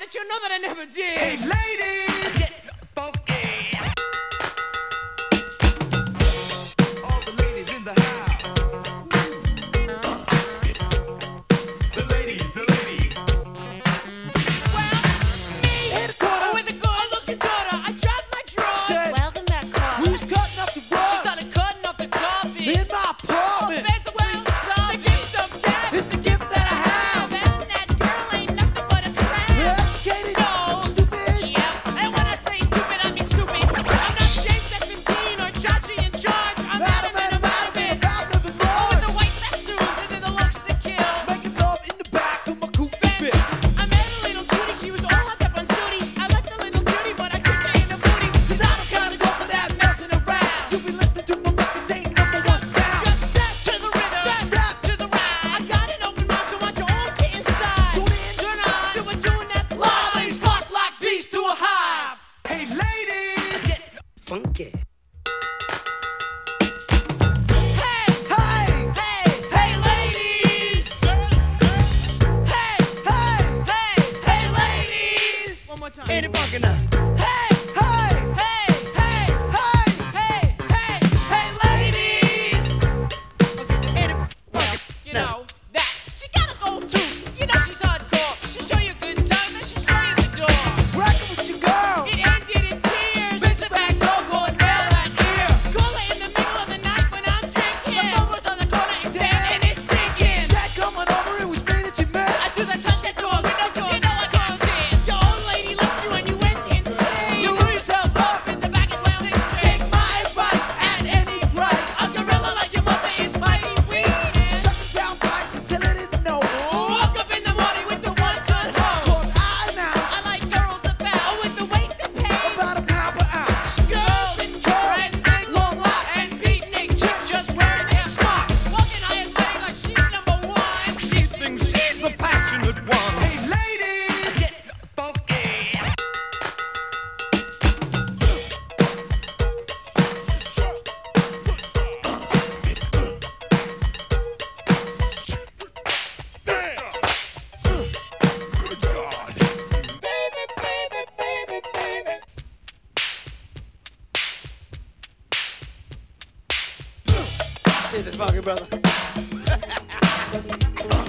let you know that I never did. Hey, ladies, get funky. All the ladies in the house. The ladies, the ladies. Well, me, with a girl looking daughter, I dropped my drawers. Said, Welcome that car. we was cutting up the She rug started cutting up the coffee. in my apartment. Fed the way the gift of gab. It's the gift that I have. That girl ain't nothing but a crab. We're educated, No. stupid. Yeah, and when I say stupid, I mean stupid. I'm not James at 15 or Chachi in charge. I'm Adam and I'm out of it. About the Oh, with the white tattoos and then the looks to kill. making love in the back of my coupe fit. I met a little cutie, she was all hopped up on Sooty. I left the little cutie, but I couldn't get in the booty. Cause I don't kinda go for that messing around. You be listening to my record, tape #1 sound. Just step to the rhythm, Step to the right. I got an open mouth, so want you all get inside. Tune in. Turn on to a tune that's Live, live. ladies, flock like bees to a hive. Hey, ladies, get funky. Hey, Hey, hey, hey, ladies. Hey, hey, hey, ladies. One more time. Ain't it funky now? Hey, hey, hey, hey, hey. hey, hey, hey, ladies. Ain't it funky? You know that she gotta go too. You know she's hardcore. She'll show you a good time, then she'll show you the door. Rockin' with your girl. It ended in tears. Bitch, back, go, nail that ear. Call her in the middle of the night when I'm drinking. The phone was on the corner, it's dead and it's stinking. Said coming over, it was me that you I missed. do the touch that doors, window doors, you know I can't see it. Your old lady left you and you went insane. You blew yourself up. in the back of Lounge Take 6 my advice at any price. A gorilla like your mother is mighty weak. Sucking down pipes until I didn't know. Woke up in the morning with the one-ton hose. Cause I announced I like girls about with the weight that pays. about a pound per ounce. Girls and and big Long locks. and beatnik chicks just wearing their smocks. Walking high and mighty like she's #1. She thinks she's the passionate one. Hey, ladies, get funky. Is it funky, brother?